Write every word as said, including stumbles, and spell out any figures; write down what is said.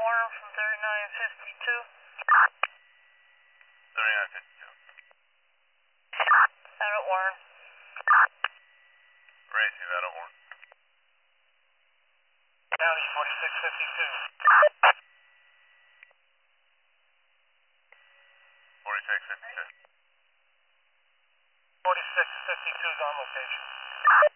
Warren from thirty-nine fifty-two. thirty-nine fifty-two. Out at Warren. Racy, that at Warren. County forty-six fifty-two. forty-six fifty-two. forty-six fifty-two is on location.